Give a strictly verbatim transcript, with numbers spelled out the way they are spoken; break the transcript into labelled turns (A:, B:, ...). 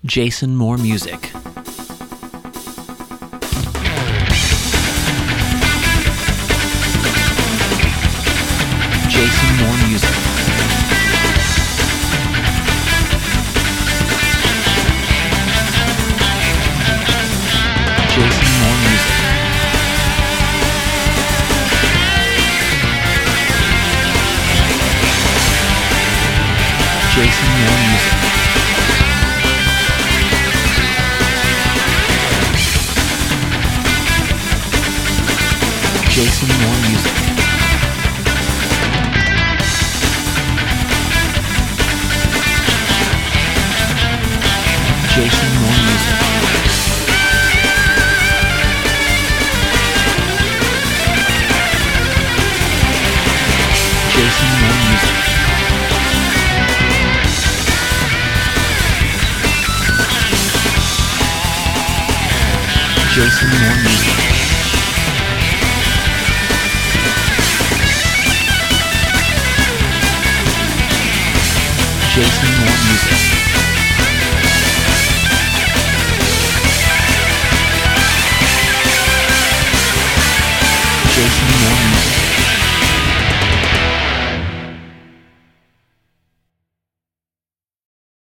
A: Jason Moore Music. Jason Moore Music. Jason Moore Music. Jason Moore Music. Jason Moore Music. Jason Moore Music. Jason Moore Music. Jason Moore Music. Jason Moore Music. Jason Moore Music.